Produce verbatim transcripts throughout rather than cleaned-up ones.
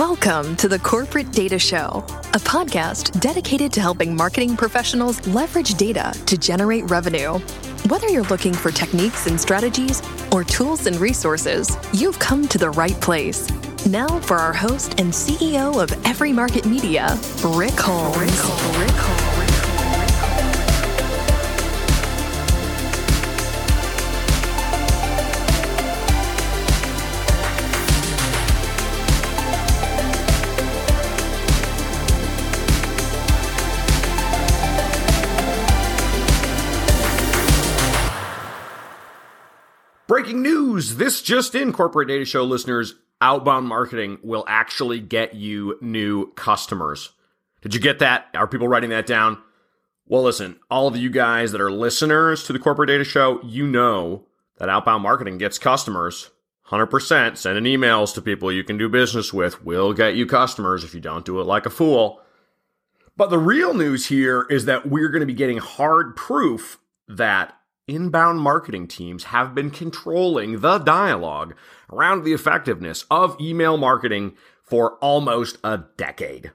Welcome to the Corporate Data Show, a podcast dedicated to helping marketing professionals leverage data to generate revenue. Whether you're looking for techniques and strategies or tools and resources, you've come to the right place. Now for our host and C E O of Every Market Media, Rick Holmes. Rick Holmes. Rick Holmes. Breaking news! This just in, Corporate Data Show listeners, outbound marketing will actually get you new customers. Did you get that? Are people writing that down? Well, listen, all of you guys that are listeners to the Corporate Data Show, you know that outbound marketing gets customers. one hundred percent sending emails to people you can do business with will get you customers if you don't do it like a fool. But the real news here is that we're going to be getting hard proof that inbound marketing teams have been controlling the dialogue around the effectiveness of email marketing for almost a decade.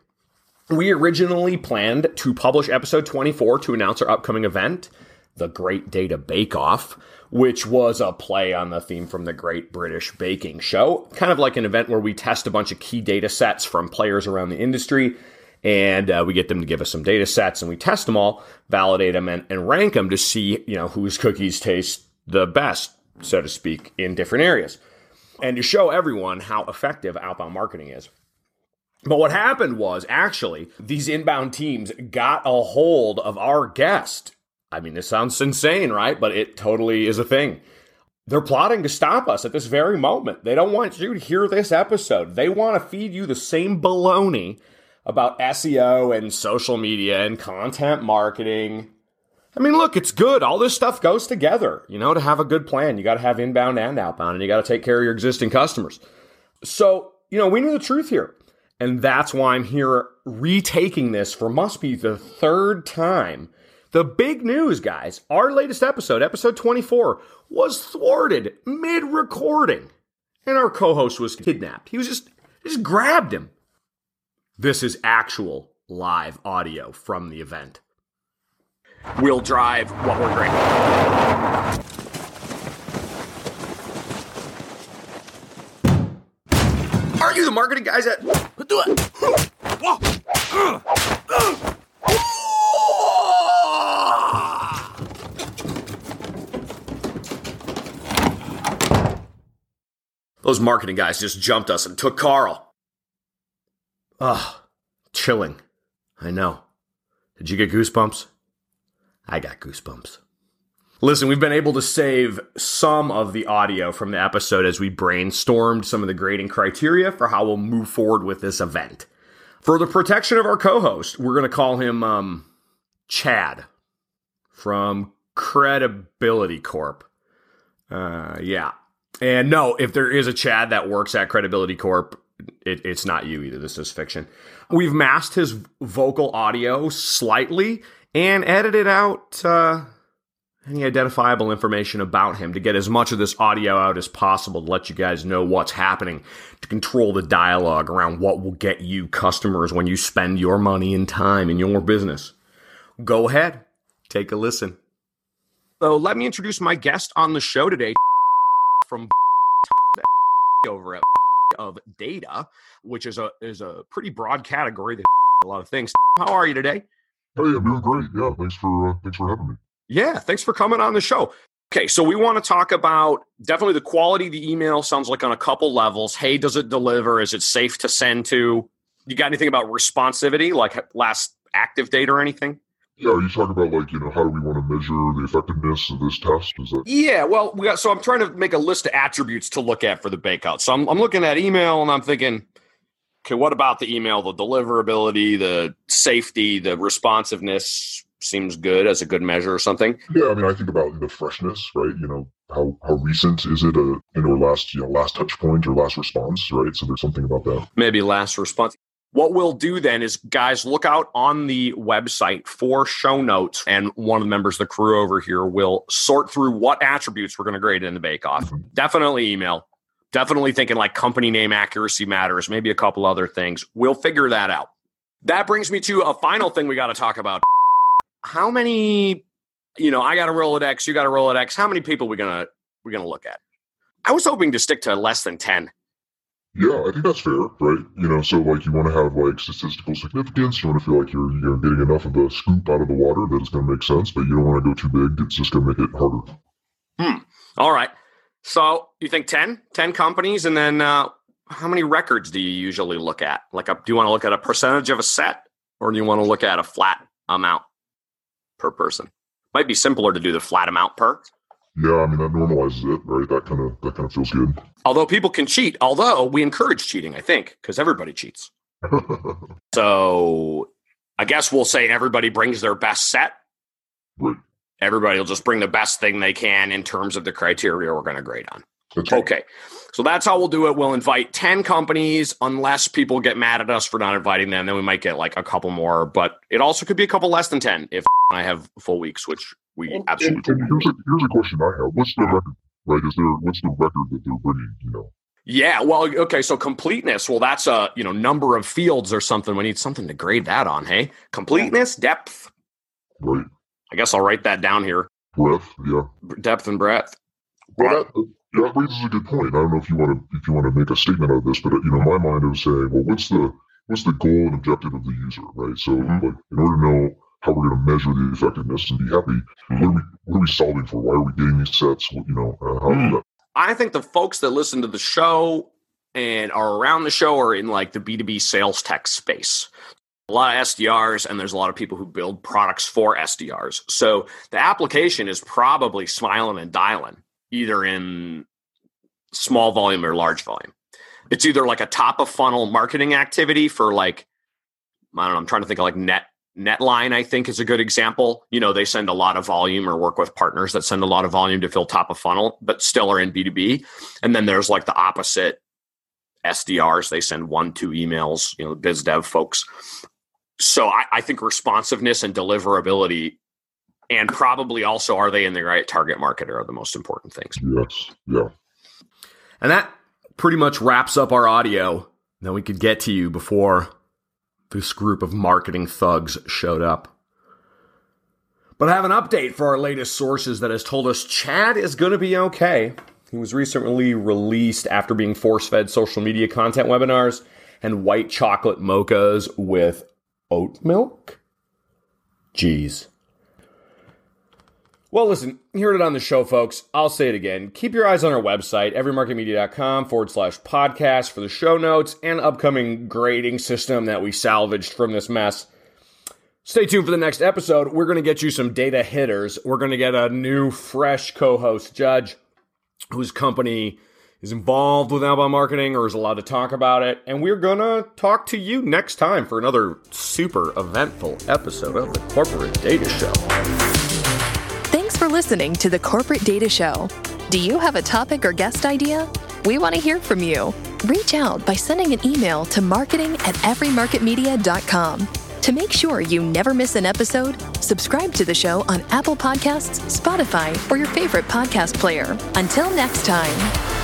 We originally planned to publish episode twenty-four to announce our upcoming event, the Great Data Bake Off, which was a play on the theme from the Great British Baking Show, kind of like an event where we test a bunch of key data sets from players around the industry. And uh, we get them to give us some data sets and we test them all, validate them, and, and rank them to see, you know, whose cookies taste the best, so to speak, in different areas. And to show everyone how effective outbound marketing is. But what happened was, actually, these inbound teams got a hold of our guest. I mean, this sounds insane, right? But it totally is a thing. They're plotting to stop us at this very moment. They don't want you to hear this episode. They want to feed you the same baloney about S E O and social media and content marketing. I mean, look, it's good. All this stuff goes together. You know, to have a good plan, you got to have inbound and outbound, and you got to take care of your existing customers. So, you know, we know the truth here. And that's why I'm here retaking this for must be the third time. The big news, guys, our latest episode, episode twenty-four, was thwarted mid-recording. And our co-host was kidnapped. He was just, just grabbed him. This is actual live audio from the event. We'll drive what we're great. Are you the marketing guys at... Do it. Those marketing guys just jumped us and took Carl. Ugh, chilling. I know. Did you get goosebumps? I got goosebumps. Listen, we've been able to save some of the audio from the episode as we brainstormed some of the grading criteria for how we'll move forward with this event. For the protection of our co-host, we're going to call him um, Chad from Credibility Corp. Uh, yeah. And no, if there is a Chad that works at Credibility Corp, It, it's not you either. This is fiction. We've masked his vocal audio slightly and edited out uh, any identifiable information about him to get as much of this audio out as possible to let you guys know what's happening, to control the dialogue around what will get you customers when you spend your money and time in your business. Go ahead. Take a listen. So let me introduce my guest on the show today from over at of data, which is a is a pretty broad category that a lot of things. How are you today? Hey, I'm doing great. Yeah, thanks for uh, thanks for having me. Yeah, thanks for coming on the show. Okay, so we want to talk about definitely the quality of the email. Sounds like on a couple levels. Hey, does it deliver? Is it safe to send to? You got anything about responsivity, like last active date or anything? Yeah, are you talking about like, you know, how do we want to measure the effectiveness of this test? Is that? Yeah, well, we got, so I'm trying to make a list of attributes to look at for the bakeout. So I'm, I'm looking at email and I'm thinking, okay, what about the email? The deliverability, the safety, the responsiveness seems good as a good measure or something. Yeah, I mean, I think about the freshness, right? You know, how how recent is it? A in or last, you know, last touch point or last response, right? So there's something about that. Maybe last response. What we'll do then is, guys, look out on the website for show notes, and one of the members of the crew over here will sort through what attributes we're going to grade in the bake-off. Mm-hmm. Definitely email, Definitely thinking like company name accuracy matters, maybe a couple other things. We'll figure that out. That brings me to a final thing we got to talk about. How many, you know, I got a Rolodex, you got a Rolodex. How many people we gonna we gonna look at? I was hoping to stick to less than ten. Yeah, I think that's fair, right? You know, so like you want to have like statistical significance. You want to feel like you're, you're getting enough of the scoop out of the water that it's going to make sense, but you don't want to go too big. It's just going to make it harder. Hmm. All right. So you think ten? ten companies, and then uh, how many records do you usually look at? Like, a, do you want to look at a percentage of a set, or do you want to look at a flat amount per person? Might be simpler to do the flat amount per. Yeah, I mean, that normalizes it, right? That kind of that kind of feels good. Although people can cheat, although we encourage cheating, I think, because everybody cheats. So I guess we'll say everybody brings their best set. Right. Everybody will just bring the best thing they can in terms of the criteria we're going to grade on. That's right. Okay. So that's how we'll do it. We'll invite ten companies, unless people get mad at us for not inviting them. Then we might get like a couple more, but it also could be a couple less than ten if I have full weeks, which we And, absolutely and here's, a, here's a question I have. What's the record, right? Is there, what's the record that they're bringing, you know? Yeah, well, okay, so completeness, well, that's a, you know, number of fields or something. We need something to grade that on, hey? Completeness, depth. Right. I guess I'll write that down here. Breadth, yeah. Depth and breadth. Well, that, yeah, that raises a good point. I don't know if you want to if you want to make a statement out of this, but you know, in my mind, I was saying, well, what's the what's the goal and objective of the user, right? So, mm-hmm. like, in order to know how we're going to measure the effectiveness and be happy, mm-hmm. what are we what are we solving for? Why are we getting these sets? What, you know, uh, how mm-hmm. that? I think the folks that listen to the show and are around the show are in like the B two B sales tech space. A lot of S D Rs, and there's a lot of people who build products for S D Rs. So the application is probably smiling and dialing, either in small volume or large volume. It's either like a top of funnel marketing activity for like, I don't know, I'm trying to think of like Net Netline, I think is a good example. You know, they send a lot of volume or work with partners that send a lot of volume to fill top of funnel, but still are in B two B. And then there's like the opposite S D Rs. They send one, two emails, you know, biz dev folks. So I, I think responsiveness and deliverability, and probably also are they in the right target market, are the most important things. Yes. Yeah. And that pretty much wraps up our audio. Then we could get to you before this group of marketing thugs showed up. But I have an update for our latest sources that has told us Chad is going to be okay. He was recently released after being force-fed social media content webinars and white chocolate mochas with oat milk? Jeez. Well, listen, you heard it on the show, folks. I'll say it again. Keep your eyes on our website, everymarketmedia.com forward slash podcast for the show notes and upcoming grading system that we salvaged from this mess. Stay tuned for the next episode. We're going to get you some data hitters. We're going to get a new, fresh co-host, Judge, whose company is involved with outbound marketing or is allowed to talk about it. And we're going to talk to you next time for another super eventful episode of the Corporate Data Show. Thanks for listening to the Corporate Data Show. Do you have a topic or guest idea? We want to hear from you. Reach out by sending an email to marketing at everymarketmedia dot com. To make sure you never miss an episode, subscribe to the show on Apple Podcasts, Spotify, or your favorite podcast player. Until next time.